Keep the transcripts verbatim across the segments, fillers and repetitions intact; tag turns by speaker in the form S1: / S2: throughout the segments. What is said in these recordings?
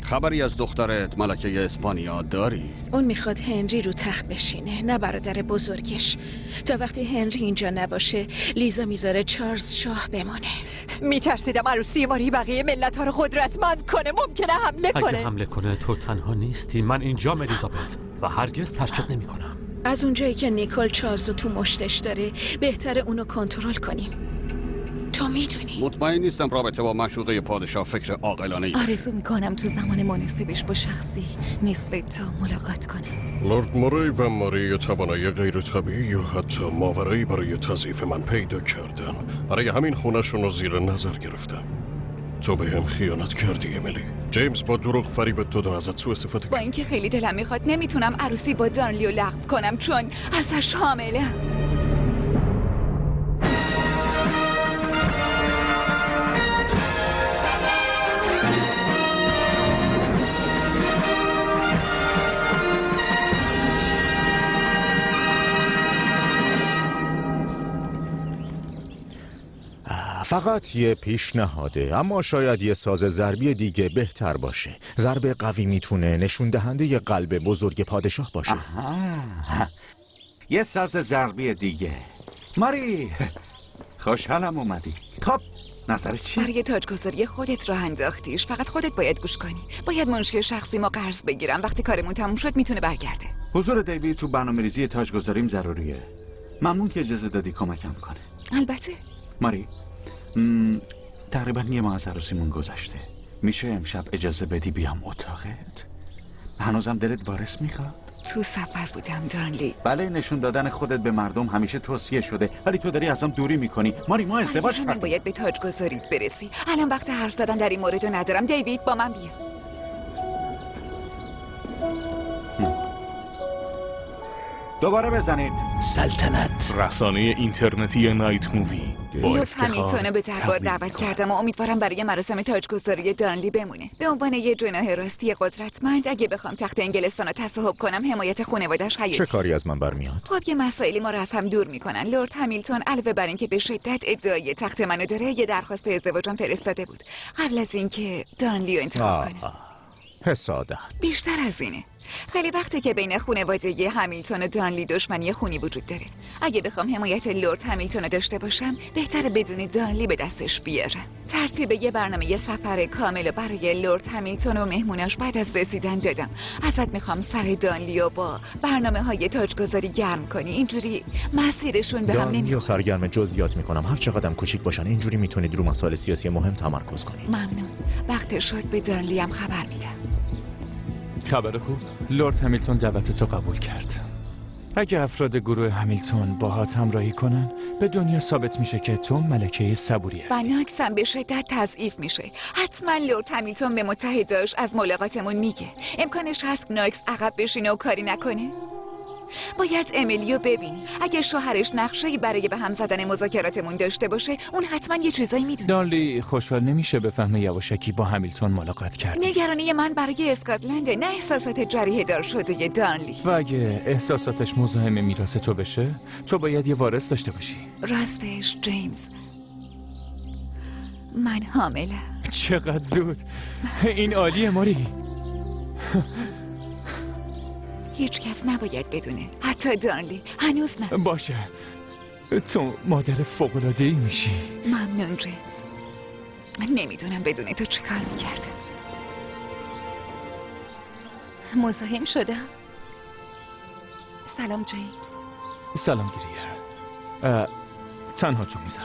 S1: خبری از دخترت ملکه اسپانیا داری؟
S2: اون میخواد هنری رو تخت بشینه، نه برادر بزرگش. تا وقتی هنری اینجا نباشه لیزا میذاره چارلز شاه بمونه.
S3: میترسیدم عروسی ماری بقیه ملت ها رو قدرتمند کنه، ممکنه حمله کنه.
S4: اگه حمله کنه تو تنها نیستی، من اینجام الیزابت و هرگز تشدید نمی کنم.
S2: از اونجایی که نیکول چارلز رو تو مشتش داره بهتره اونو کنترل کنیم. تو میدونی.
S1: مطمئن نیستم رابطه با معشوقه پادشاه فکر عاقلانه ای.
S5: آرزو میکنم تو زمان مناسبش با شخصی مثل تو ملاقات کنه.
S6: لورد موری و ماری توانایی غیر طبیعی یا حتی ماورایی برای تضعیف من پیدا کردن. برای همین خونه‌شون رو زیر نظر گرفتم. تو به هم خیانت کردی امیلی. جیمز با دروغ فریب تو دو ازت سوء استفاده کرد.
S7: با اینکه خیلی دلم میخواد نمیتونم عروسی با دارنلی رو لغو کنم چون ازش حاملم.
S8: فقط یه پیشنهاده، اما شاید یه ساز ضربی دیگه بهتر باشه. ضرب قوی میتونه نشون دهنده یه قلب بزرگ پادشاه باشه.
S9: آها. یه ساز ضربی دیگه. ماری خوشحالم اومدی. خب نظرت چی؟
S7: برای تاجگذاری خودت راه انداختیش، فقط خودت باید گوش کنی. باید منشی شخصی ما قرض بگیرم، وقتی کارمون تموم شد میتونه برگرده.
S9: حضور دیوید تو برنامه‌ریزی تاجگذاریم ضروریه. ممنون که اجازه دادی کمکم کنه.
S7: البته.
S9: ماری م... تقریبا یه ماه از عروسیمون گذشته. میشه امشب اجازه بدی بیام اتاقت؟ هنوزم دلت وارث میخواد؟
S7: تو سفر بودم دارنلی.
S9: بله، نشون دادن خودت به مردم همیشه توصیه شده، ولی تو داری ازم دوری میکنی. ماری ما ازدواج کردیم.
S7: باید به تاجگذاریت برسی. الان وقت حرف زدن در این مورد ندارم. دیوید با من بیا.
S9: دوباره بزنید.
S10: سلطنت رسانه اینترنتی نایت مووی.
S7: لورد همیلتون به دربار دعوت کردم و امیدوارم برای مراسم تاجگذاری دارنلی بمونه. به عنوان یه جناح راستی قدرتمند اگه بخوام تخت انگلستان رو تصاحب کنم حمایت خانواده‌اش حیاتی.
S8: چه کاری از من برمیاد؟
S7: خب یه مسائلی ما رو از هم دور میکنن. لورد همیلتون علاوه بر اینکه به شدت ادعای تخت منو داره، یه درخواست ازدواجم فرستاده بود قبل از اینکه دارنلی رو انتخاب کنه.
S8: حسادت.
S7: بیشتر از اینه. خیلی وقته که بین خانواده همیلتون و دارنلی دشمنی خونی وجود داره. اگه بخوام حمایت لورد همیلتون رو داشته باشم بهتره بدون دارنلی به دستش بیارم. ترتیب یه برنامه یه سفر کامل برای لورد همیلتون و مهموناش بعد از رسیدن دادم. ازت میخوام سر دارنلی و با برنامه های تاجگذاری گرم کنی. اینجوری مسیرشون به هم نمیخوره.
S8: دارنلی سرگرم جزئیات میکنم. هر چقدرم کوچیک باشن اینجوری میتونید رو مسائل سیاسی مهم تمرکز کنید.
S7: ممنون. وقت شد به دارنلی هم خبر میدم.
S10: خبر خوب، لورد همیلتون دعوت تو قبول کرد. اگه افراد گروه همیلتون باهات همراهی کنن به دنیا ثابت میشه که تو ملکه صبوری هستی
S7: و ناکس هم به شدت تضعیف میشه. حتما لورد همیلتون به متحداش از ملاقاتمون میگه. امکانش هست ناکس عقب بشینه و کاری نکنه. باید امیلیو ببین. اگه شوهرش نقشه‌ای برای به هم زدن مذاکراتمون داشته باشه اون حتما یه چیزایی میدونه.
S10: دارنلی خوشحال نمیشه بفهمه یواشکی با همیلتون ملاقات کردی.
S7: نگرانی من برای اسکاتلند، نه احساسات جریحه دار شده دارنلی.
S10: و اگه احساساتش مزاحم میراث تو بشه تو باید یه وارث داشته باشی.
S7: راستش جیمز، من حاملم.
S10: چقدر زود. این عالیه ماری.
S7: هیچ کس نباید بدونه، حتی دارنلی. هنوز نه.
S10: باشه، تو مادر فوق‌العاده‌ای میشی.
S7: ممنون جیمز. نمیدونم بدون تو چی کار میکردم. مزاحم شدم. سلام جیمز.
S10: سلام گریر. تنها تو میذارم.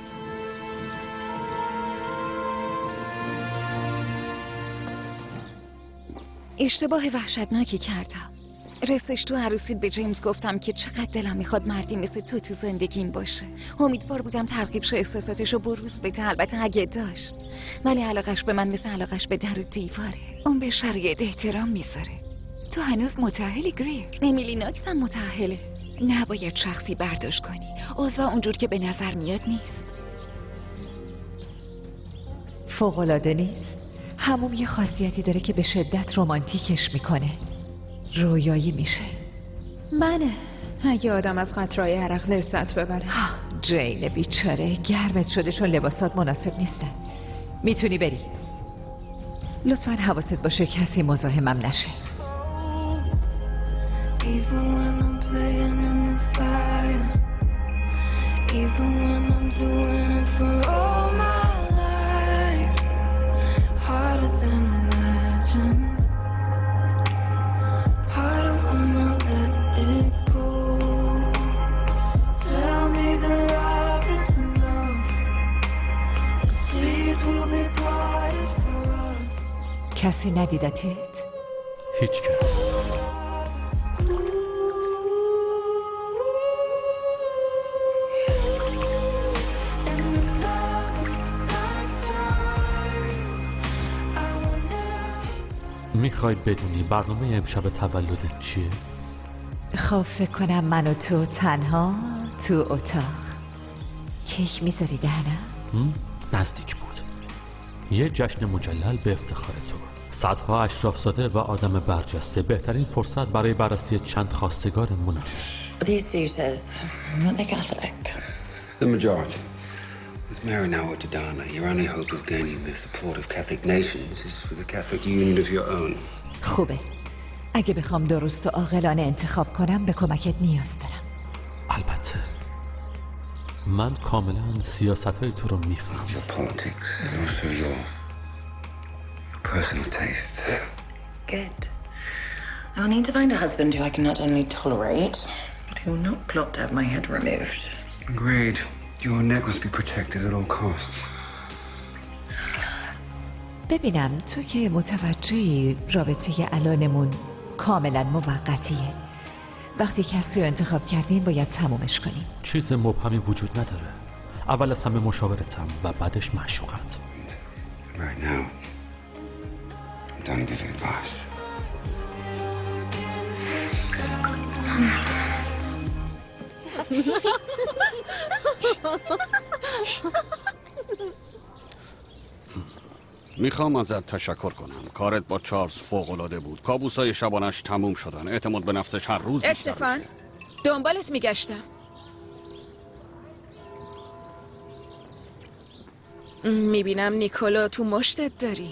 S5: اشتباه وحشتناکی کردم. رسش تو عروسیت به جیمز گفتم که چقدر دلم میخواد مردی مثل تو تو زندگیم باشه. امیدوار بودم ترغیب شه احساساتشو بروز بده، البته اگه داشت. ولی علاقش به من مثل علاقش به در و دیواره.
S7: اون به شرایط احترام میذاره. تو هنوز متأهلی گریر؟
S5: امیلی ناکس هم متأهله.
S7: نباید شخصی برداشت کنی. اوضاع اونجور که به نظر میاد نیست.
S3: فوق‌العاده نیست؟ همون یه خاصیتی داره که به شدت رمانتیکش میکنه. رویایی میشه.
S2: منه اگه آدم از قطرهای عرق لذت ببره.
S3: جین بیچاره گرمت شده چون لباسات مناسب نیستن. میتونی بری. لطفاً حواست باشه کسی مزاحمم نشه.
S11: Even when I'm playing in the fire, even when I'm doing it for all my life, harder than imagined, harder when I let it go. Tell me that love is enough, the seas will be parted for us.
S3: کسی ندیدتت؟
S4: هیچ کس. میخوای بدونی برنامه امشب تولدت چیه؟
S3: خب فکر کنم من و تو تنها تو اتاق کیک میذاری دهنم؟
S4: نزدیک بود. یه جشن مجلل به افتخار تو. صدها اشرافزاده و آدم برجسته. بهترین فرصت برای بررسی چند خواستگار مناسب.
S12: These suitors, aren't they Catholic?
S13: The majority. With Mary now or Dodana, your only hope of gaining the support of Catholic nations is with a Catholic union of your own.
S3: خوبه. اگه بخوام درست و عاقلانه انتخاب کنم به کمکت نیاز دارم.
S4: البته. من کاملا سیاست‌های تو رو میفهمم.
S13: Your politics and also your personal tastes.
S12: Good. I'll need to find a husband who I can not only tolerate, but who will not plot to have my head removed.
S13: Agreed. Your neck must be protected at all costs.
S3: ببینم تو که متوجهی رابطه الانمون کاملا موقتیه. وقتی کسی رو انتخاب کردین باید تمومش کنیم.
S4: چیز مبهمی وجود نداره. اول از همه مشاورتم و بعدش معشوقت.
S13: Right now, I'm done giving advice.
S1: میخوام ازت تشکر کنم. کارت با چارلز فوق‌العاده بود. کابوسای شبانش تموم شدن. اعتماد به نفسش هر روز بیشتر میشه.
S2: استفان دنبالت میگشتم. میبینم نیکولو تو مشتت داری.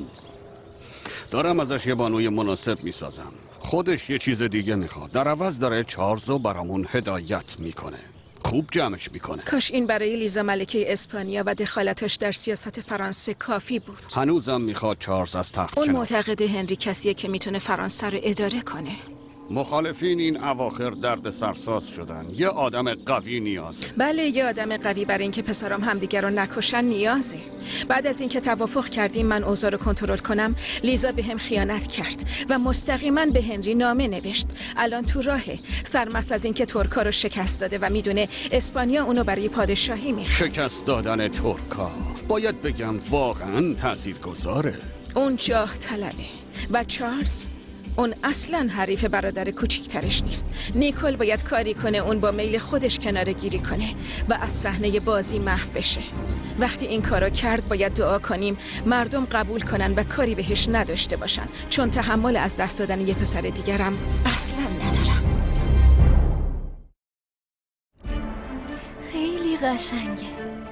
S1: دارم ازش یه بانوی مناسب میسازم. خودش یه چیز دیگه میخواد. در عوض داره چارلز رو برامون هدایت میکنه. خوب جمعش میکنه.
S2: کاش این برای لیزا ملکه اسپانیا و دخالتش در سیاست فرانسه کافی بود.
S1: هنوزم میخواد چارلز از تخت
S2: اون
S1: کنه.
S2: معتقد هنری کسیه که میتونه فرانسه رو اداره کنه.
S1: مخالفین این اواخر درد سرساز شدن. یه آدم قوی نیازه.
S2: بله یه آدم قوی برای اینکه پسرام همدیگر رو نکشن نیازه. بعد از اینکه توافق کردیم من اوضاع رو کنترل کنم، لیزا به هم خیانت کرد و مستقیما به هنری نامه نوشت. الان تو راهه، سرمست از اینکه ترکا رو شکست داده و میدونه اسپانیا اونو برای پادشاهی میخواد.
S1: شکست دادن ترکا باید بگم واقعا تاثیرگذاره.
S2: اون جاه طلبه و چارلز اون اصلا حریف برادر کوچیکترش نیست. نیکول باید کاری کنه اون با میل خودش کناره گیری کنه و از صحنه بازی محو بشه. وقتی این کارو کرد باید دعا کنیم مردم قبول کنن و کاری بهش نداشته باشن، چون تحمل از دست دادن یه پسر دیگرم اصلا ندارم.
S5: خیلی قشنگه.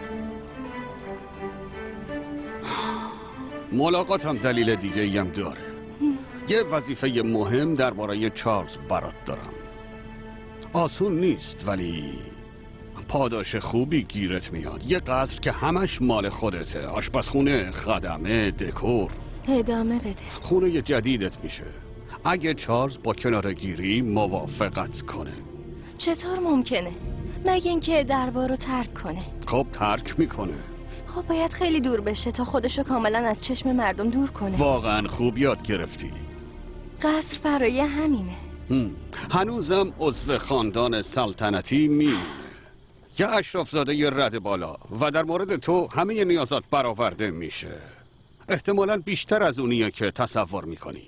S1: ملاقاتم دلیل دیگه ای هم داره. یه وظیفه مهم درباره چارلز برات دارم. آسون نیست ولی پاداش خوبی گیرت میاد. یه قصر که همش مال خودته. آشپزخونه، خدمه، دکور.
S5: ادامه بده.
S1: خونه جدیدت میشه اگه چارلز با کناره‌گیری موافقت کنه.
S5: چطور ممکنه؟ مگه اینکه دربار رو ترک کنه.
S1: خب ترک میکنه.
S5: خب باید خیلی دور بشه تا خودشو کاملا از چشم مردم دور کنه.
S1: واقعا خوب یاد گرفتی.
S5: قصر برای همینه.
S1: هم. هنوزم عضو خاندان سلطنتی میمونه. یه اشرافزاده یه رد بالا و در مورد تو همه نیازات برآورده میشه. احتمالاً بیشتر از اونیه که تصور میکنی.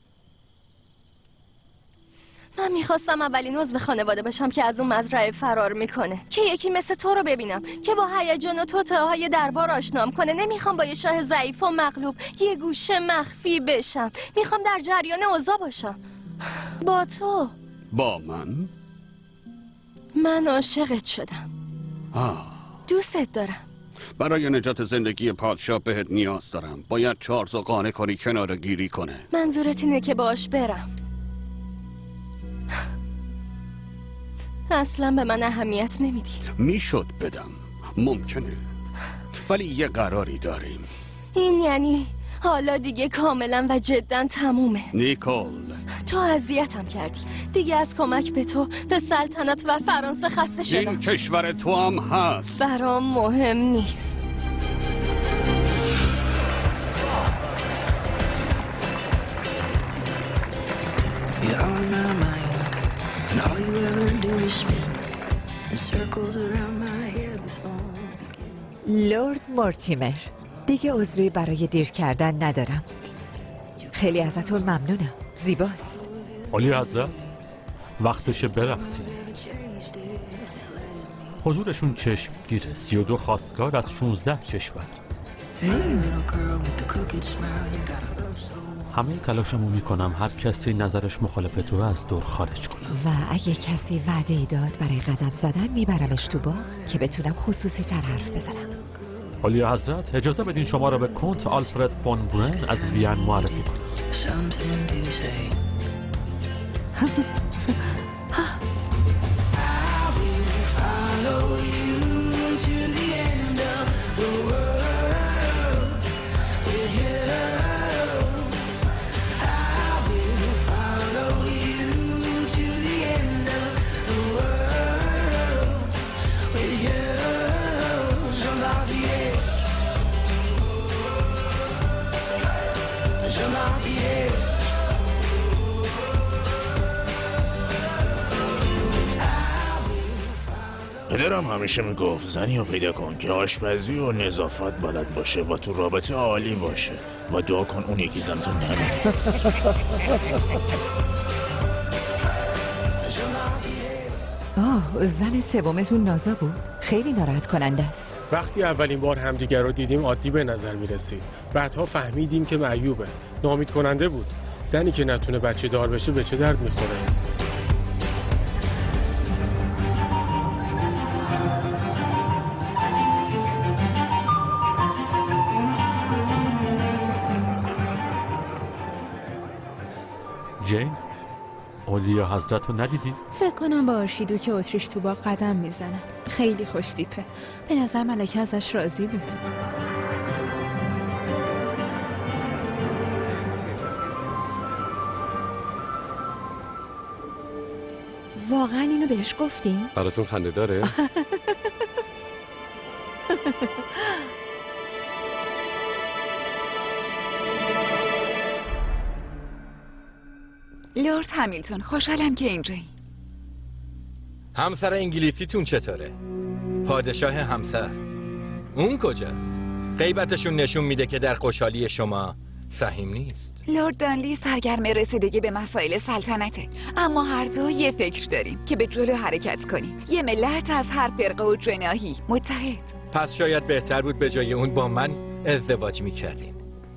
S5: من میخواستم اولین عضو خانواده باشم که از اون مزرعه فرار میکنه، که یکی مثل تو رو ببینم که با هیجان و توطئه‌های دربار آشنام کنه. نمیخوام با یه شاه ضعیف و مغلوب یه گوشه مخفی بشم. میخوام در جریان اوضاع باشم. با تو.
S1: با من؟
S5: من عاشقت شدم.
S1: آه.
S5: دوستت دارم.
S1: برای نجات زندگی پادشاه بهت نیاز دارم. باید چارلز و قانع کنی کنار گیری کنه.
S14: منظورت اینه که باش برم؟ اصلا به من اهمیت نمیدی.
S1: میشد بدم، ممکنه، ولی یه قراری داریم.
S14: این یعنی حالا دیگه کاملا و جدا تمومه.
S1: نیکول،
S14: تو اذیتم کردی. دیگه از کمک به تو به سلطنت و فرانسه خسته شدم.
S1: این کشور تو هم هست.
S14: برام مهم نیست.
S3: لورد مورتیمر، دیگه عذری برای دیر کردن ندارم. خیلی ازتون ممنونم. زیباست.
S4: علی حضرت، وقتشه برقصیم. حضورشون چشمگیره. سی و دو خواستگار از شونزده کشور. همه تلاشمو میکنم هر کسی نظرش مخالف تو از دور خارج کنم.
S3: و اگه کسی وعده ای داد برای قدم زدن میبرمش تو باغ که بتونم خصوصی تر حرف بزنم.
S4: علی حضرت، اجازه بدین شما را به کنت آلفرد فون برن از وین معرفی کنم.
S8: پدرم همیشه میگفت زنی رو پیدا کن که آشپزی و نظافت بلد باشه و تو رابطه عالی باشه و دعا کن اون یکی زنتون نمیده.
S3: آه، زن سومتون نازا بود؟ خیلی ناراحت کننده است.
S15: وقتی اولین بار همدیگر رو دیدیم عادی به نظر میرسید. بعدها فهمیدیم که معیوبه. ناامید کننده بود. زنی که نتونه بچه دار بشه به چه درد میخوره؟
S4: جین، اولیا حضرت رو ندیدی؟
S16: فکر کنم با آرشیدو که اتریش تو باغ قدم میزنن. خیلی خوش تیپه. به نظر ملکه ازش راضی بود.
S3: واقعا اینو بهش گفتین؟
S17: براتون خنده داره؟
S7: لورد همیلتون، خوشحالم که اینجایی.
S18: همسر انگلیسیتون چطوره؟ پادشاه همسر اون کجاست؟ غیبتشون نشون میده که در خوشحالی شما سهیم نیست.
S7: لورد دانلی سرگرم رسیدگی به مسائل سلطنته، اما هر دو یه فکر داریم که به جلو حرکت کنیم. یه ملت از هر فرقه و جناحی متحد.
S18: پس شاید بهتر بود به جای اون با من ازدواج میکردین.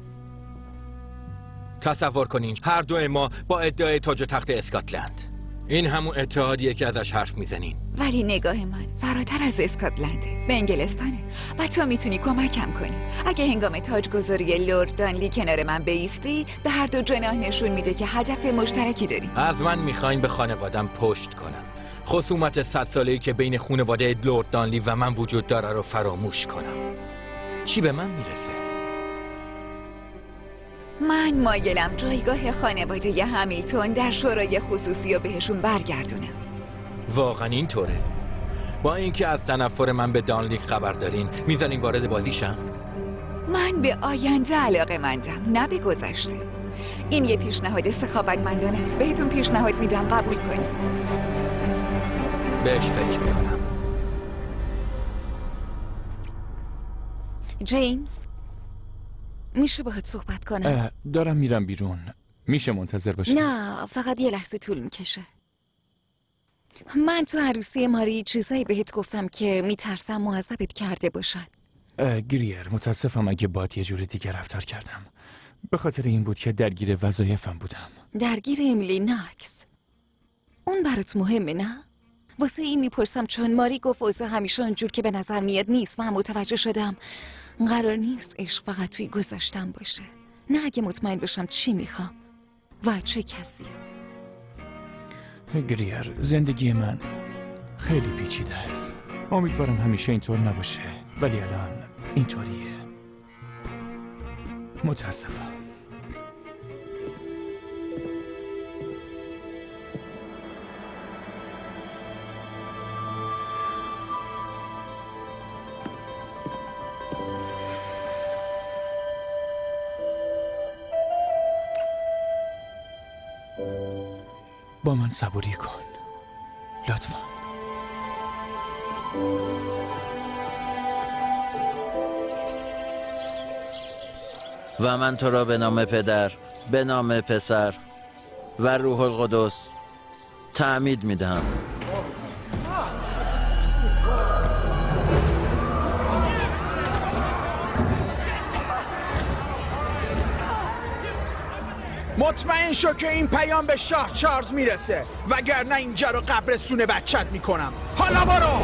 S18: تصور کنین هر دو ما با ادعای تاج و تخت اسکاتلند. این همون اتحادیه که ازش حرف میزنین.
S7: ولی نگاه من فراتر از اسکاتلنده، به انگلستانه و تو میتونی کمکم کنی. اگه هنگام تاجگذاری لورد دانلی کنار من بیستی، به هر دو جناح نشون میده که هدف مشترکی داریم.
S18: از من میخواین به خانوادم پشت کنم، خصومت صد ساله‌ای که بین خانواده لورد دانلی و من وجود داره رو فراموش کنم. چی به من میرسه؟
S7: من مایلم جایگاه خانواده همیلتون در شورای خصوصی رو بهشون برگردونم.
S18: واقعا اینطوره؟ با اینکه از تنفر من به دانلی خبر دارین، میزنین وارد بازیشم؟
S7: من به آینده علاقه مندم، نه به گذشته. این یه پیشنهاد سخاوتمندانه است. بهتون پیشنهاد میدم قبول کنید.
S18: بهش فکر میکنم.
S5: جیمز، میشه باهات صحبت کنم؟
S10: دارم میرم بیرون. میشه منتظر باشم؟
S5: نه، فقط یه لحظه طول میکشه. من تو عروسی ماری چیزایی بهت گفتم که میترسم معذبت کرده باشن.
S10: گریر، متاسفم اگه باید یه جور دیگه رفتار کردم. به خاطر این بود که درگیر وظایفم بودم.
S5: درگیر امیلی ناکس؟ اون برات مهمه نه؟ واسه این میپرسم چون ماری گفت واسه همیشه اونجور که به نظر میاد نیست و هم متوجه شدم قرار نیست عشق فقط توی گذاشتن باشه، نه اگه مطمئن بشم چی میخوام و چه کسی.
S10: گریر، زندگی من خیلی پیچیده است. امیدوارم همیشه اینطور نباشه، ولی الان اینطوریه. متاسفم. با من صبوری کن لطفا.
S17: و من تو را به نام پدر، به نام پسر و روح القدس تعمید میدهم.
S19: مطمئن شو که این پیام به شاه چارلز میرسه، وگرنه اینجا رو قبرستون بچت میکنم. حالا برو.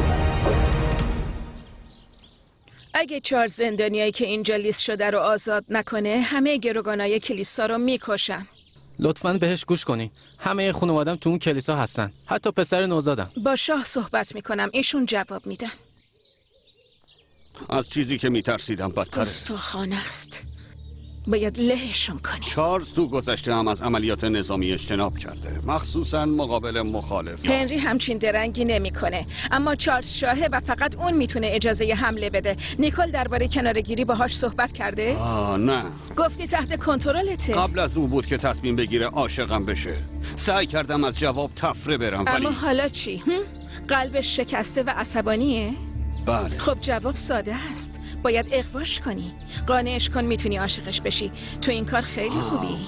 S2: اگه چارلز زندانیایی که اینجا لیست شده رو آزاد نکنه، همه گروگانای کلیسا رو میکشن.
S20: لطفاً بهش گوش کنین. همه خانوادم تو اون کلیسا هستن، حتی پسر نوزادم.
S2: با شاه صحبت میکنم، ایشون جواب میدن.
S1: از چیزی که میترسیدم بدتره.
S2: گستاخانه است، باید لهشون کنی.
S1: چارلز تو گذشته هم از عملیات نظامی اجتناب کرده، مخصوصا مقابل مخالف.
S2: هنری همچین درنگی نمیکنه، اما چارلز شاهه و فقط اون میتونه اجازه حمله بده. نیکول درباره کناره‌گیری باهاش صحبت کرده؟
S1: آه نه.
S2: گفتی تحت کنترلته.
S1: قبل از او بود که تصمیم بگیره عاشقم بشه. سعی کردم از جواب تفره برم ولی.
S2: اما حالا چی؟ هم؟ قلبش شکسته و عصبانیه؟
S1: بله.
S2: خب جواب ساده است، باید اغواش کنی، قانعش کن میتونی عاشقش بشی. تو این کار خیلی خوبی.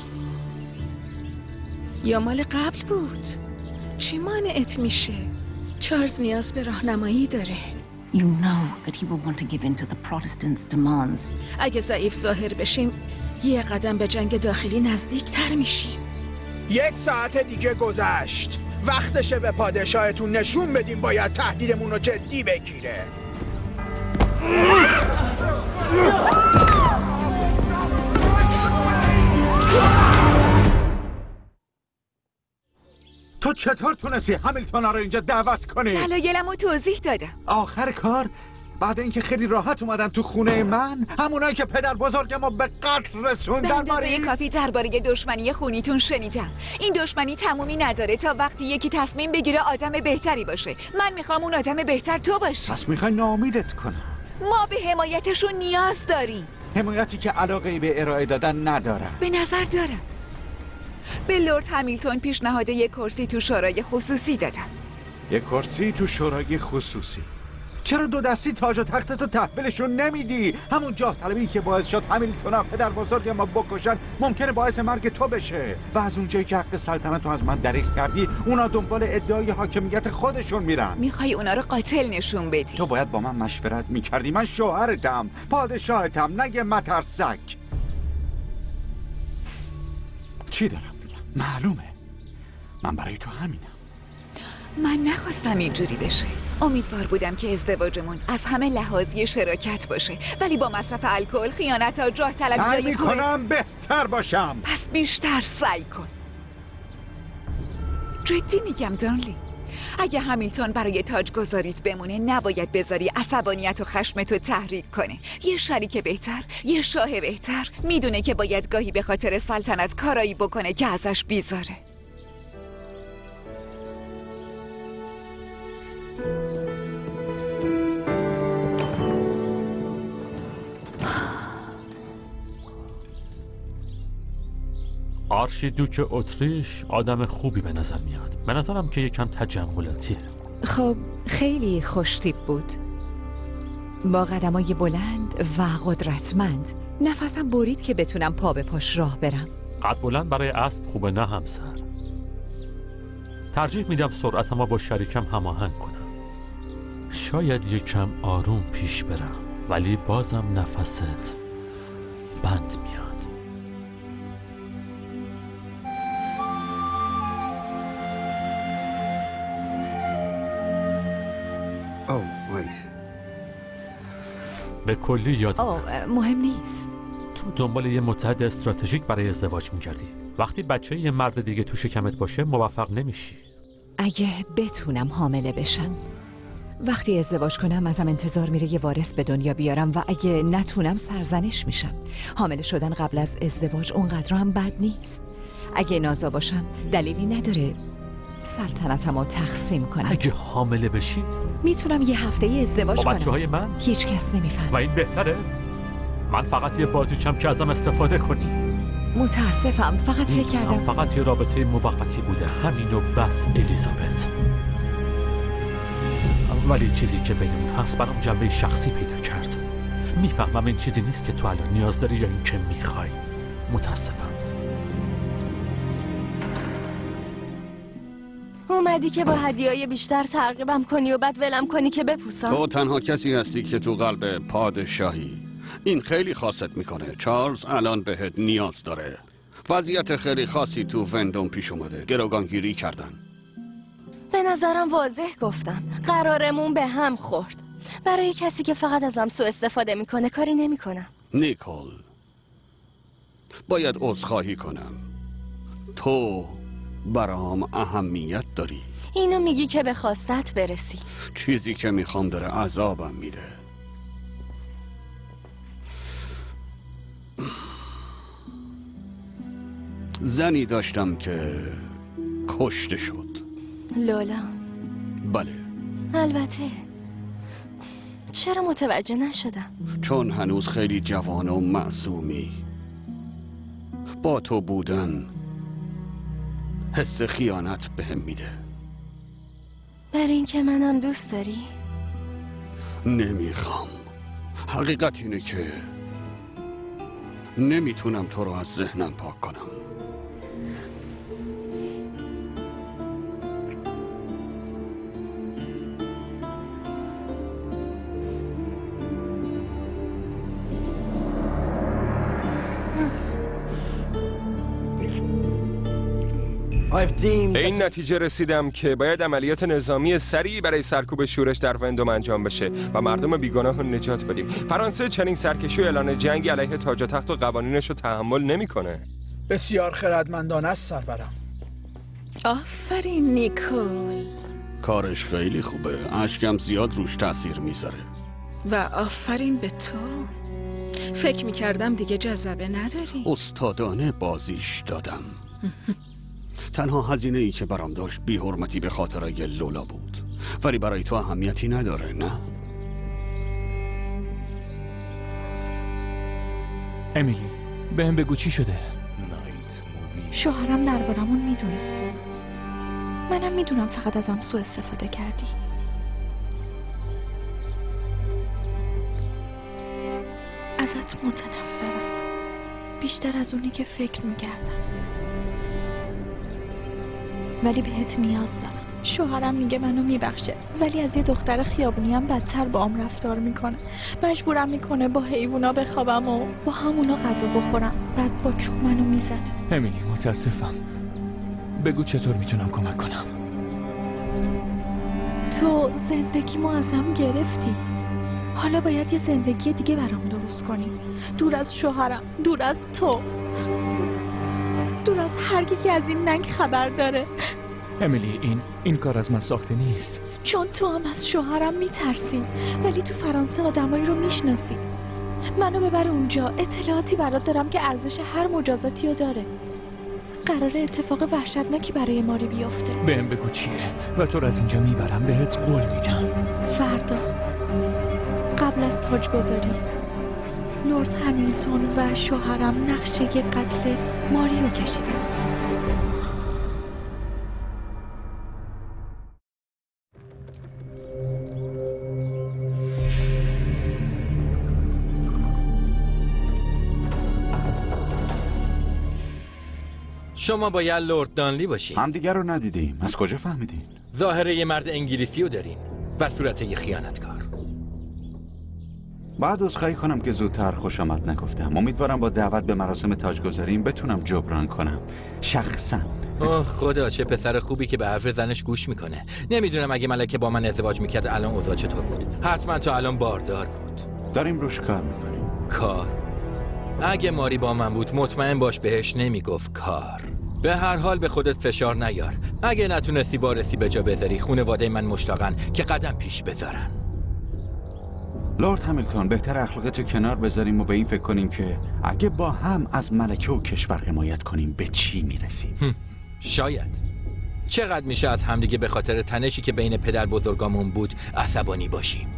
S2: یا مال قبل بود؟ چی مانعت میشه؟ چارلز نیاز به راهنمایی داره.
S12: You know that he will want to give in to the Protestants' demands.
S2: اگه ضعیف ظاهر بشیم، یه قدم به جنگ داخلی نزدیک تر میشیم.
S19: یک ساعت دیگه گذشت. وقتشه به پادشاهتون نشون بدیم باید تهدیدمون رو جدی بگیره.
S9: تو چطور تونستی همیلتون رو اینجا دعوت کنی؟
S7: دلایلمو توضیح دادم.
S9: آخر کار بعد اینکه خیلی راحت اومدن تو خونه من، همونایی که پدر بزرگمو به قتل رسوندن.
S7: به اندازه کافی درباره دشمنی خونیتون شنیدم. این دشمنی تمومی نداره تا وقتی یکی تصمیم بگیره آدم بهتری باشه. من میخوام اون آدم بهتر تو باشی.
S9: پس میخوای ناامیدت کنم؟
S7: ما به حمایتشون نیاز داریم.
S9: حمایتی که علاقه به ارائه دادن ندارم.
S7: به نظر دارم. به لرد همیلتون پیشنهاد یک کرسی تو شورای خصوصی دادن.
S9: یک کرسی تو شورای خصوصی؟ چرا دو دستی تاج و تختتو تحویلشون نمیدی؟ همون جاه طلبی که باعث شد همیلتونا پدر بزرگ ما بکشن ممکنه باعث مرگ تو بشه. و از اونجایی که حق سلطنت رو از من دریغ کردی، اونا دنبال ادعای حاکمیت خودشون میرن.
S7: میخوای اونا رو قاتل نشون بدی؟
S9: تو باید با من مشورت میکردی. من شوهرتم، پادشاهتم، نگه مترسک. چی دارم میگم؟ معلومه من برای تو همینم.
S7: من نخواستم اینجوری بشه. امیدوار بودم که ازدواجمون از همه لحاظ یه شراکت باشه، ولی با مصرف الکل، خیانت و جاه طلبی
S9: سعی میکنم بهتر باشم.
S7: پس بیشتر سعی کن. جدی میگم دارلی، اگه همیلتون برای تاج گذاریت بمونه، نباید بذاری عصبانیت و خشمتو تحریک کنه. یه شریک بهتر، یه شاه بهتر میدونه که باید گاهی به خاطر سلطنت کارایی بکنه که ازش بیزاره.
S4: آرشیدوک اتریش آدم خوبی به نظر میاد. به نظرم که یکم تجملاتیه.
S3: خب خیلی خوشتیپ بود، با قدمای بلند و قدرتمند. نفسم برید که بتونم پا به پاش راه برم.
S4: قد بلند برای اسب خوبه نه همسر. ترجیح میدم سرعتم با شریکم هماهنگ کنم. شاید یکم آروم پیش برم، ولی بازم نفست بند میاد. به کلی یادم
S3: آه مهم نیست.
S4: تو دنبال یه متحد استراتژیک برای ازدواج می‌کردی. وقتی بچه یه مرد دیگه تو شکمت باشه موفق نمیشی.
S3: اگه بتونم حامله بشم، وقتی ازدواج کنم ازم انتظار میره یه وارث به دنیا بیارم و اگه نتونم سرزنش میشم. حامله شدن قبل از ازدواج اونقدر هم بد نیست. اگه نازا باشم دلیلی نداره سلطنتمو تقسیم کنم.
S4: اگه حامله بشی
S3: میتونم یه هفته ای ازدواج
S4: با
S3: کنم.
S4: بچه های من
S3: هیچ کس نمیفهم.
S4: و این بهتره؟ من فقط یه بازیچم که ازم استفاده کنی.
S3: متاسفم، فقط فکر کردم
S4: فقط یه رابطه موقتی بوده، همین و بس الیزابت. ولی چیزی که بینمون هست برام جنبه شخصی پیدا کرد. میفهمم این چیزی نیست که تو الان نیاز داری یا این که میخوای. متاسفم.
S14: اومدی که با هدیه‌های بیشتر ترغیبم کنی و بعد ولم کنی که بپوسم.
S1: تو تنها کسی هستی که تو قلب پادشاهی. این خیلی خاصت میکنه. چارلز الان بهت نیاز داره. وضعیت خیلی خاصی تو وندوم پیش اومده. گروگانگیری کردن.
S14: به نظرم واضح گفتم قرارمون به هم خورد. برای کسی که فقط ازم سوء استفاده میکنه کاری نمیکنم.
S1: نیکول، باید عذرخواهی کنم. تو برام اهمیت داری.
S14: اینو میگی که به خواستت برسی.
S1: چیزی که میخوام داره عذابم میده. زنی داشتم که کشته شد.
S14: لولا.
S1: بله.
S14: البته. چرا متوجه نشدم؟
S1: چون هنوز خیلی جوان و معصومی. با تو بودن حس خیانت بهم میده.
S14: برای اینکه منم دوست داری؟
S1: نمیخوام. حقیقت اینه که نمیتونم تو رو از ذهنم پاک کنم.
S21: به این نتیجه رسیدم که باید عملیات نظامی سریعی برای سرکوب شورش در وندوم انجام بشه و مردم بیگناه رو نجات بدیم. فرانسه چنین سرکشی و اعلان جنگ علیه تاج و تخت و قوانینش رو تحمل نمیکنه.
S19: بسیار خردمندانه است سرورم.
S2: آفرین نیکول.
S1: کارش خیلی خوبه. اشکم زیاد روش تاثیر میذاره.
S2: و آفرین به تو. فکر میکردم دیگه جذبه نداری.
S1: استادانه بازیش دادم. تنها هزینه ای که برام داشت بی حرمتی به خاطر لولا بود. ولی برای تو اهمیتی نداره، نه؟
S10: امیلی بهم بگو چی شده؟
S16: شوهرم دربارمون میدونه. منم میدونم فقط ازم سوء استفاده کردی. ازت متنفرم. بیشتر از اونی که فکر میکردم. ولی بهت نیاز دارم. شوهرم میگه منو میبخشه ولی از یه دختر خیابونی هم بدتر با هم رفتار میکنه. مجبورم میکنه با حیوونا بخوابم و با همونا غذا بخورم. بعد با چوب منو میزنه.
S10: امیلی متاسفم. بگو چطور میتونم کمک کنم.
S16: تو زندگیمو ازم گرفتی. حالا باید یه زندگی دیگه برام درست کنی. دور از شوهرم، دور از تو، دور از هر کی که از این ننگ خبر داره.
S10: امیلی این این کار از من ساخته نیست.
S16: چون تو هم از شوهرم میترسی ولی تو فرانسه آدمایی رو میشناسی. منو ببر اونجا. اطلاعاتی برات دارم که ارزش هر مجازاتی رو داره. قراره اتفاق وحشتناکی برای ماری بیفته.
S10: بهم بگو چیه و تو رو از اینجا میبرم. بهت قول میدم.
S16: فردا قبل از تاجگذاری لورد همیلتون و شوهرم نقشه قتل ماری رو کشیدن.
S18: شما باید لورد دانلی باشین.
S9: همدیگر رو ندیدیم. از کجا فهمیدین؟
S18: ظاهره یه مرد انگلیسی رو دارین و صورت یه خیانتکار.
S9: بعد عذرخواهی کنم که زودتر خوش آمد نگفتم. امیدوارم با دعوت به مراسم تاجگذاریم بتونم جبران کنم. شخصا.
S18: اوه خدا، چه پسر خوبی که به حرف زنش گوش میکنه. نمیدونم اگه ملکه با من ازدواج میکرد الان اوضاع چطور بود. حتما تا الان باردار بود.
S9: داریم روش کار میکنیم.
S18: کار؟ اگه ماری با من بود مطمئن باش بهش نمیگفت کار. به هر حال به خودت فشار نیار. اگه نتونستی وارثی به جا بذاری خانواده من مشتاقن که قدم پیش بذارن.
S9: لورد همیلتون، بهتر اخلاقتو کنار بذاریم و به این فکر کنیم که اگه با هم از ملکه و کشور حمایت کنیم به چی میرسیم.
S18: شاید. چقدر میشه از همدیگه به خاطر تنشی که بین پدر بزرگامون بود عصبانی باشیم؟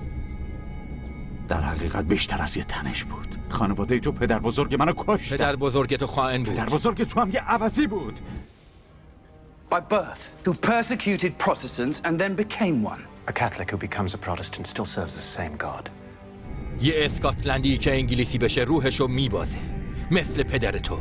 S9: در حقیقت بیشتر از یه تنش بود. خانواده تو پدر بزرگ منو کشت.
S18: پدر بزرگ تو خائن بود.
S9: پدر بزرگ تو هم یه عوضی بود.
S6: By birth, who persecuted Protestants and then became one. A Catholic who becomes a Protestant still serves the same God.
S18: یه اسکاتلندی که انگلیسی بشه روحشو میبازه، مثل پدر تو.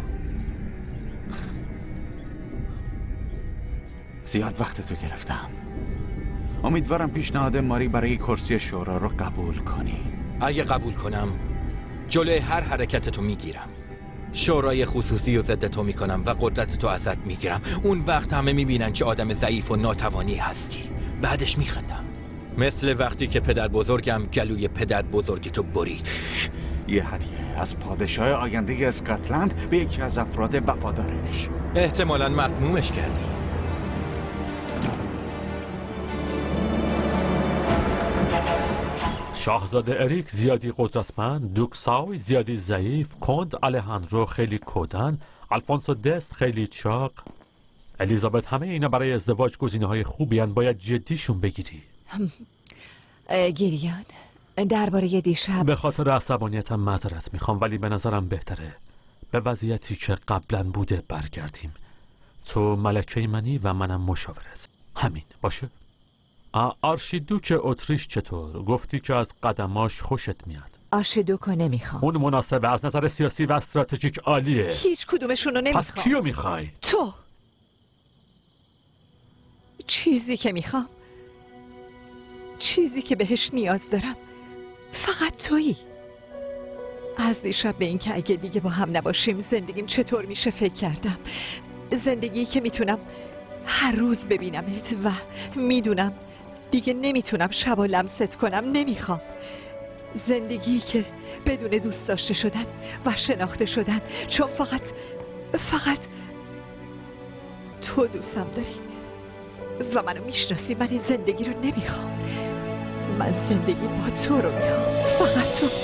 S9: زیاد وقت تو گرفتم. امیدوارم پیشنهاد ماری برای کرسی شورا رو قبول کنی.
S18: اگه قبول کنم جلوی هر حرکت تو میگیرم. شورای خصوصی رو ضد تو میکنم و قدرت تو ازت میگیرم. اون وقت همه میبینن که آدم ضعیف و ناتوانی هستی. بعدش میخندم، مثل وقتی که پدر بزرگم گلوی پدر بزرگ تو برید.
S9: یه هدیه از پادشاه آینده اسکاتلند به یکی از افراد وفادارش.
S18: احتمالاً مفهومش کردی.
S4: شاهزاده اریک زیادی قدرتمند، دوک ساوی زیادی ضعیف، کند الهاندرو خیلی کودن، الفونسو دست خیلی چاق. الیزابت، همه اینا برای ازدواج گزینه‌های خوبی هن، باید جدیشون بگیری.
S3: گیریان، درباره دیشب
S4: به خاطر عصبانیتم معذرت میخوام، ولی به نظرم بهتره به وضعیتی که قبلا بوده برگردیم. تو ملکه منی و منم مشاورت. همین باشه؟ آرشیدوک اتریش چطور؟ گفتی که از قدماش خوشت میاد.
S3: آرشیدوکو نمیخوام.
S4: اون مناسبه، از نظر سیاسی و استراتژیک عالیه.
S3: هیچ کدومشونو نمیخوام.
S4: پس کیو میخوای؟
S3: تو. چیزی که میخوام، چیزی که بهش نیاز دارم فقط تویی. از دیشب به این که اگه دیگه با هم نباشیم زندگیم چطور میشه فکر کردم. زندگی که میتونم هر روز ببینمت و میدونم دیگه نمیتونم شبا لمست کنم. نمیخوام زندگی که بدون دوست داشته شدن و شناخته شدن، چون فقط فقط تو دوستم داری و منو میشناسی. من این زندگی رو نمیخوام. من زندگی با تو رو میخوام، فقط تو.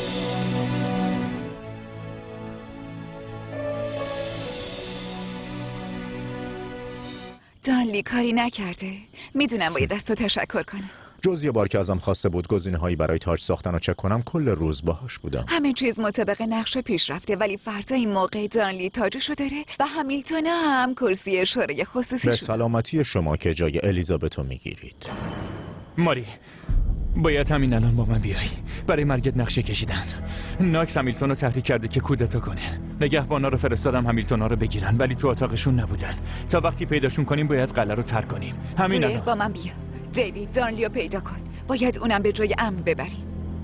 S7: دانلی کاری نکرده. میدونم باید از تو تشکر کنم.
S8: جز یه بار که ازم خواسته بود گزینه هایی برای تاج ساختن رو چک کنم، کل روز باهاش بودم.
S7: همه چیز مطابق نقشه پیش رفته، ولی فردا این موقع دانلی تاجشو داره و همیلتون هم کرسی شورای خصوصی
S8: به
S7: شده.
S8: سلامتی شما که جای الیزابتو میگیرید.
S10: ماری، باید همین الان با من بیای. برای مرگت نقشه کشیدن. ناکس همیلتون رو تحریک کرده که کودتا کنه. نگهبانا رو فرستادم همیلتونا رو بگیرن، ولی تو اتاقشون نبودن. تا وقتی پیداشون کنیم باید قلعه رو ترک کنیم. همین الان.
S7: با من بیا. دیوید، دانلی رو پیدا کن. باید اونم به جای امن ببریم.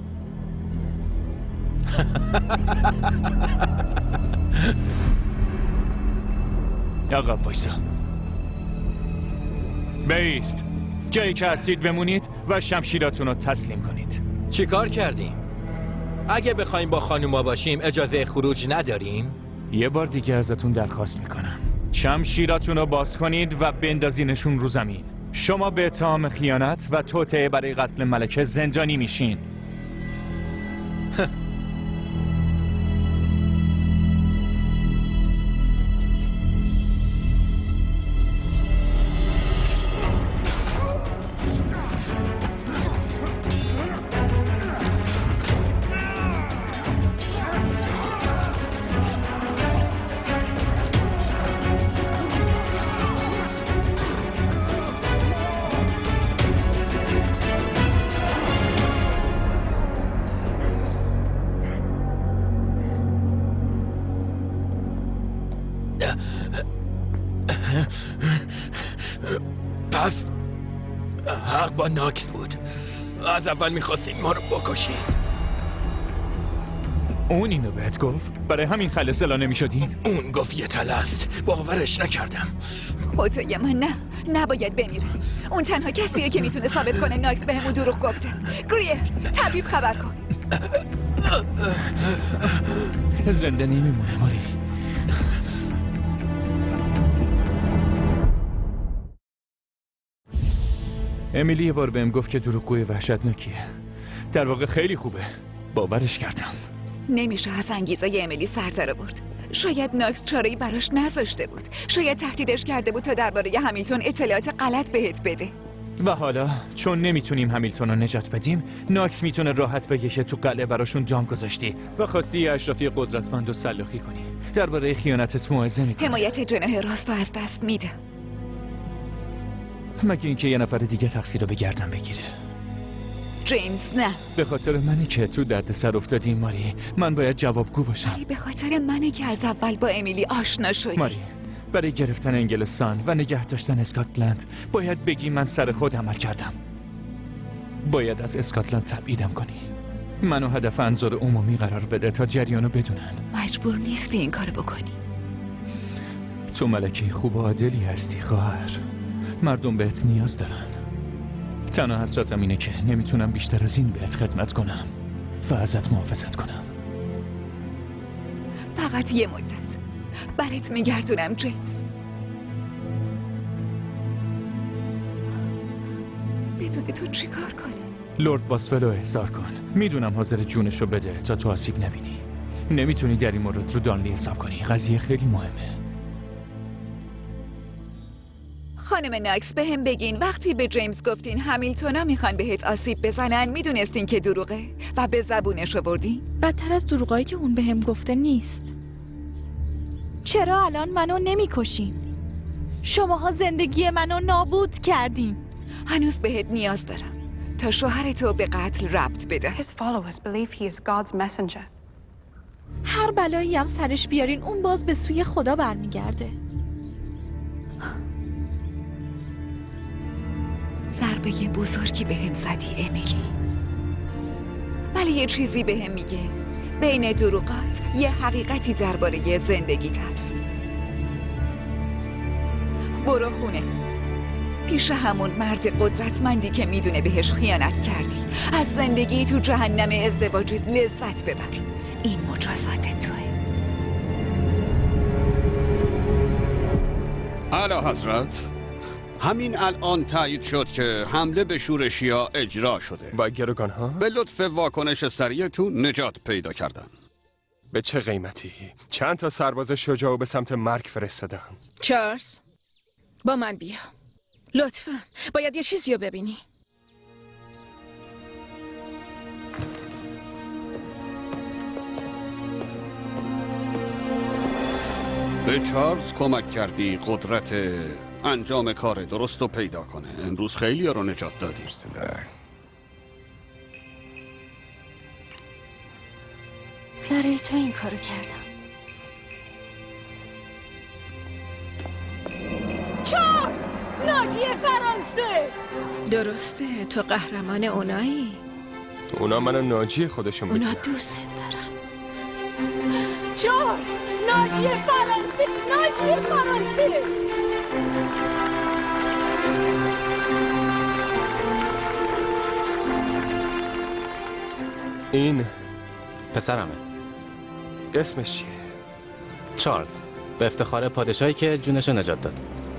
S10: آقا وایسا. بیست. جایی که هستید بمونید و شمشیراتون رو تسلیم کنید.
S18: چی کار کردیم؟ اگه بخوایم با خانوما باشیم اجازه خروج نداریم؟
S10: یه بار دیگه ازتون درخواست میکنم شمشیراتون رو باز کنید و بندازینشون رو زمین. شما به اتهام خیانت و توطئه برای قتل ملکه زندانی میشین.
S18: پس حق با ناکس بود. از اول میخواستیم ما رو بکشین.
S10: اون اینو بهت گفت؟ برای همین خل سلا نمیشدین؟
S18: اون گفت یه تله است. باورش نکردم.
S7: خدای من، نه نباید بمیره. اون تنها کسیه که میتونه ثابت کنه ناکس بهمون دروغ گفته. گریر، طبیب خبر کن.
S10: زنده نمیمونه ماری. امیلی یه بار بهم گفت که دروغگوی وحشتناکیه. در واقع خیلی خوبه. باورش کردم.
S7: نمیشه از انگیزه امیلی سر برد. شاید ناکس چاره‌ای براش نذاشته بود. شاید تهدیدش کرده بود تا درباره همیلتون اطلاعات غلط بهت بده.
S10: و حالا چون نمیتونیم همیلتون رو نجات بدیم، ناکس میتونه راحت بگه که تو قلعه براشون دام گذاشتی و خواستی یه اشرافی قدرتمند و سلاخی کنی. درباره خیانتت موعظه میکنه.
S7: حمایت جناح راست رو از دست میده.
S10: مگه اینکه یه نفر دیگه تقصیر رو به گردن بگیره.
S7: جیمز نه.
S10: به خاطر منی که تو درد سر افتادی ماری. من باید جوابگو باشم.
S7: ماری به خاطر منی که از اول با امیلی آشنا شدی.
S10: ماری برای گرفتن انگلستان و نگه داشتن اسکاتلند باید بگی من سر خود عمل کردم. باید از اسکاتلند تبعیدم کنی. منو هدف انظار عمومی قرار بده تا جریانو بدونن.
S7: مجبور نیستی این کارو بکنی.
S10: تو ملکه خوب و عادلی هستی خواهر. مردم بهت نیاز دارن. تنها حسرتم اینه که نمیتونم بیشتر از این بهت خدمت کنم و ازت محافظت کنم.
S7: فقط یه مدت برات میگردونم جیمز. بدون تو چی کار کنی؟
S10: لورد باسولو احضار کن. میدونم حاضر جونشو بده تا تو آسیب نبینی. نمیتونی در این مورد رو دانلی حساب کنی. قضیه خیلی مهمه.
S7: خانم ناکس به هم بگین وقتی به جیمز گفتین همیلتونا میخوان بهت آسیب بزنن میدونستین که دروغه و به زبونش آوردین؟
S16: بدتر از دروغایی که اون به هم گفته نیست. چرا الان منو نمیکشین؟ شماها زندگی منو نابود کردین.
S7: هنوز بهت نیاز دارم تا شوهرتو به قتل ربط بده.
S11: His followers believe he is God's messenger.
S16: هر بلایی هم سرش بیارین اون باز به سوی خدا برمیگرده.
S7: ضربه بزرگی به هم زدی امیلی. ولی یه چیزی به هم میگه بین دروغات یه حقیقتی درباره زندگیت هست. برو خونه پیش همون مرد قدرتمندی که میدونه بهش خیانت کردی. از زندگی تو جهنم ازدواجت لذت ببر. این مجازات توه.
S1: اعلی حضرت، همین الان تایید شد که حمله به شورشیا اجرا شده
S21: و گروگان ها
S1: به لطف واکنش سریعتون نجات پیدا کردن.
S21: به چه قیمتی؟ چند تا سرباز شجاع به سمت مرگ فرستادن.
S2: چارلز با من بیا لطفاً. باید یه چیزی رو ببینی.
S1: به چارلز کمک کردی قدرت انجام کار درست رو پیدا کنه. امروز خیلی رو نجات دادی.
S14: برای تو این کارو کردم.
S2: چارلز ناجی فرانسه. درسته تو قهرمان اونایی.
S21: اونا منو ناجی خودشون میدونن.
S2: اونا دوست دارن.
S16: چارلز ناجی فرانسه. ناجی فرانسه.
S21: این
S20: پسرمه.
S21: اسمش چیه؟
S20: چارلز، به افتخار پادشاهی که جونشو نجات داد.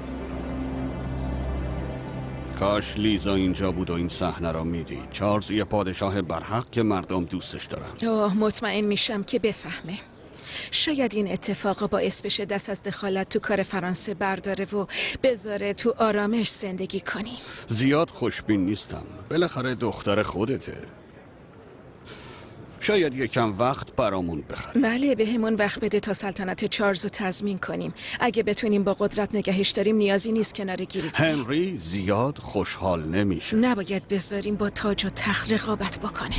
S1: کاش لیزا اینجا بود و این صحنه را میدید. چارلز یه پادشاه برحق که مردم دوستش دارن.
S2: اوه مطمئن میشم که بفهمه. شاید این اتفاق باعث بشه دست از دخالت تو کار فرانسه برداره و بذاره تو آرامش زندگی کنیم.
S1: زیاد خوشبین نیستم. بالاخره دختر خودته. شاید یکم وقت برامون بخره.
S2: بله به همون وقت بده تا سلطنت چارلز رو تضمین کنیم. اگه بتونیم با قدرت نگهش داریم نیازی نیست کنار گیری کنیم.
S1: هنری زیاد خوشحال نمیشه.
S2: نباید بذاریم با تاج و تخت رقابت بکنه.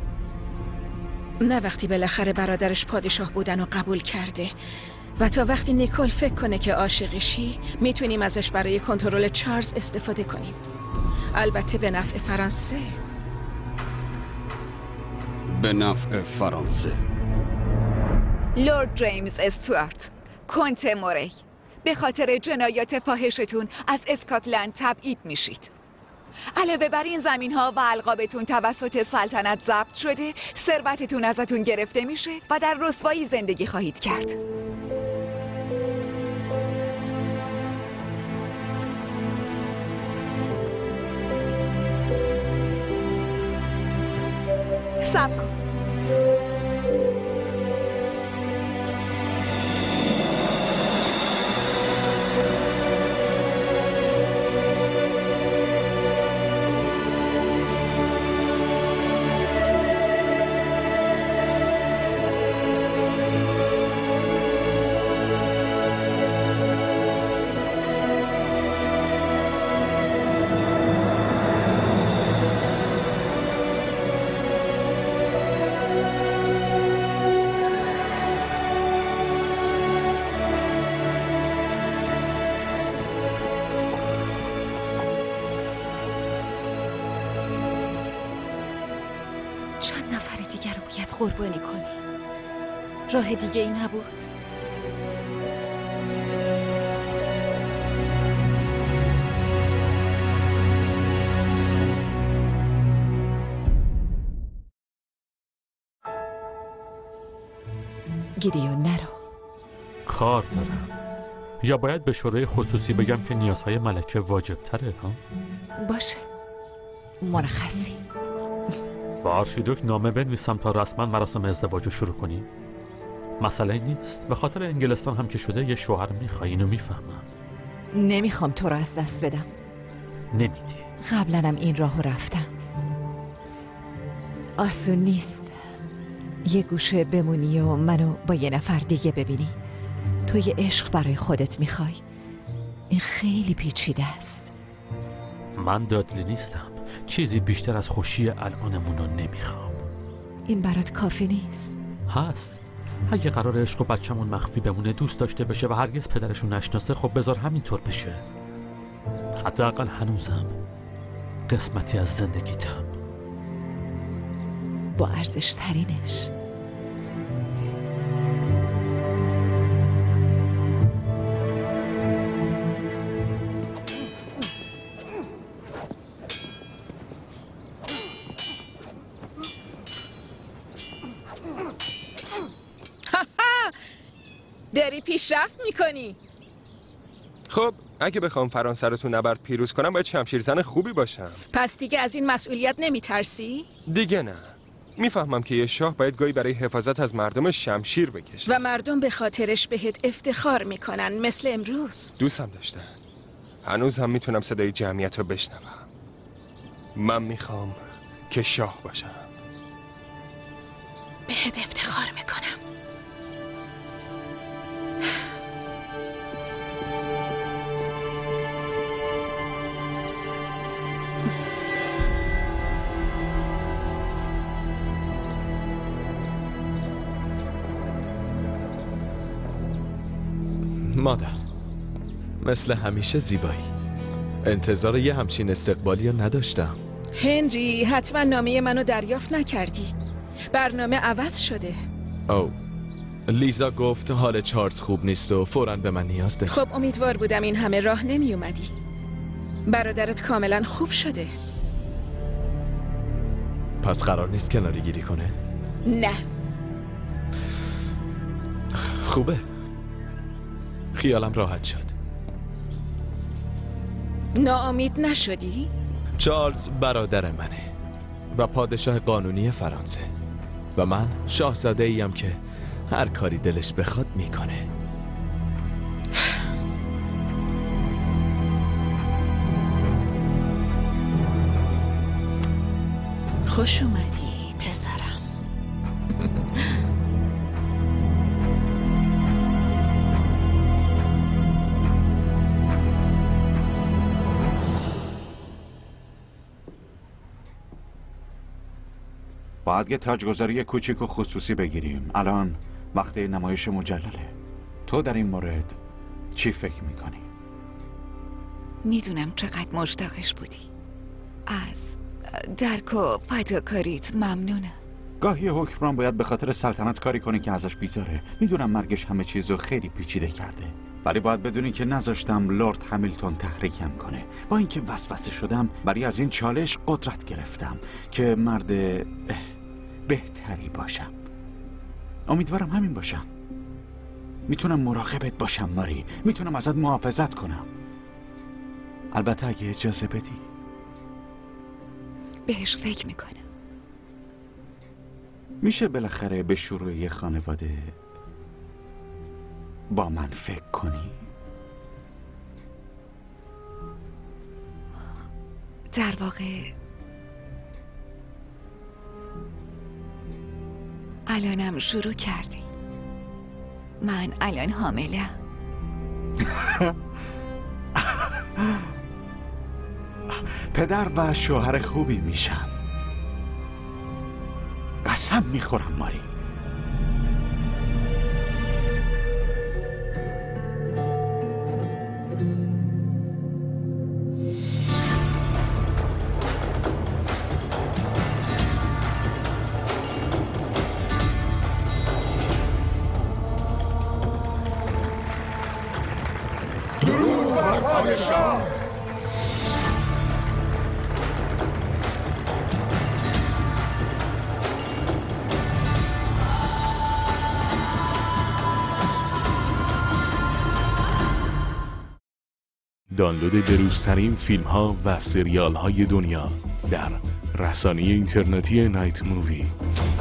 S2: نه وقتی بالاخره برادرش پادشاه بودن و قبول کرده و تا وقتی نیکول فکر کنه که عاشقشی میتونیم ازش برای کنترل چارلز استفاده کنیم. البته به نفع فرانسه.
S1: به نفع فرانسه.
S7: لورد جیمز استوارت، کنت موری، به خاطر جنایات فاحشتون از اسکاتلند تبعید میشید. علاوه بر این زمین ها و القابتون توسط سلطنت ضبط شده، ثروتتون ازتون گرفته میشه و در رسوایی زندگی خواهید کرد. صبر کن.
S5: چند نفر دیگر رو باید قربانی کنی. راه دیگه ای نبود.
S3: گیدیون نرو.
S4: کار دارم. یا باید به شورای خصوصی بگم که نیازهای ملکه واجب تره ها؟
S3: باشه، مرخصی.
S4: با آرشیدوک نامه بنویسم تا رسما مراسم ازدواج رو شروع کنیم. مسئله نیست، به خاطر انگلستان هم که شده یه شوهر میخوای، اینو میفهمم.
S3: نمیخوام تو رو از دست بدم.
S4: نمیدی.
S3: قبلنم این راهو رفتم. آسون نیست یه گوشه بمونی و منو با یه نفر دیگه ببینی. تو یه عشق برای خودت میخوای. این خیلی پیچیده است.
S4: من دادلی نیستم. چیزی بیشتر از خوشی الانمون رو نمیخوام.
S3: این برات کافی نیست؟
S4: هست. اگه قرار عشق و بچه‌مون مخفی بمونه، دوست داشته بشه و هرگز پدرشو نشناسه، خب بذار همینطور بشه. حداقل هنوزم قسمتی از زندگیتم.
S3: با ارزش ترینش.
S2: داری پیشرفت میکنی.
S21: خب اگه بخوام فرانسه رو تو نبرد پیروز کنم، باید شمشیرزن خوبی باشم.
S2: پس دیگه از این مسئولیت نمیترسی؟
S21: دیگه نه. میفهمم که یه شاه باید گاهی برای حفاظت از مردم شمشیر بکشه
S2: و مردم به خاطرش بهت افتخار میکنن، مثل امروز.
S21: دوستم داشتن. هنوز هم میتونم صدای جمعیت رو بشنوم. من میخوام که شاه باشم.
S2: بهت افتخار میکنم.
S13: مادر، مثل همیشه زیبایی. انتظار یه همچین استقبالی رو نداشتم.
S2: هنری، حتما نامه منو دریافت نکردی. برنامه عوض شده.
S13: او لیزا گفت حال چارلز خوب نیست و فوراً به من نیاز داره.
S2: خب امیدوار بودم این همه راه نمی اومدی. برادرت کاملا خوب شده.
S13: پس قرار نیست کناری گیری کنه؟
S2: نه.
S13: خوبه. خیالم راحت شد.
S2: ناامید نشدی؟
S13: چارلز برادر منه و پادشاه قانونی فرانسه و من شاهزاده ایم که هر کاری دلش بخواد میکنه.
S2: خوش اومدی پسرم.
S9: باید یه تاجگذاری کوچیک و خصوصی بگیریم. الان وقت نمایش مجلله. تو در این مورد چی فکر میکنی؟
S7: میدونم چقدر مشتاقش بودی. از درک و فداکاریت ممنونم.
S9: گاهی حکمران باید به خاطر سلطنت کاری کنه که ازش بیزاره. میدونم مرگش همه چیزو خیلی پیچیده کرده، ولی باید بدونی که نذاشتم لرد همیلتون تحریکم کنه. با اینکه وسوسه شدم، برای از این چالش قدرت گرفتم که مرد بهتری باشم. امیدوارم همین باشم. میتونم مراقبت باشم ماری، میتونم ازت محافظت کنم. البته اگه اجازه بدی.
S7: بهش فکر میکنم.
S9: میشه بالاخره به شروع یه خانواده با من فکر کنی؟
S7: در واقع الانم شروع کردی. من الان حاملم.
S9: پدر و شوهر خوبی میشم. قسم میخورم ماری.
S15: درود بر پادشاه.
S22: دانلود بروزترین فیلم ها و سریال های دنیا در رسانه اینترنتی نایت مووی.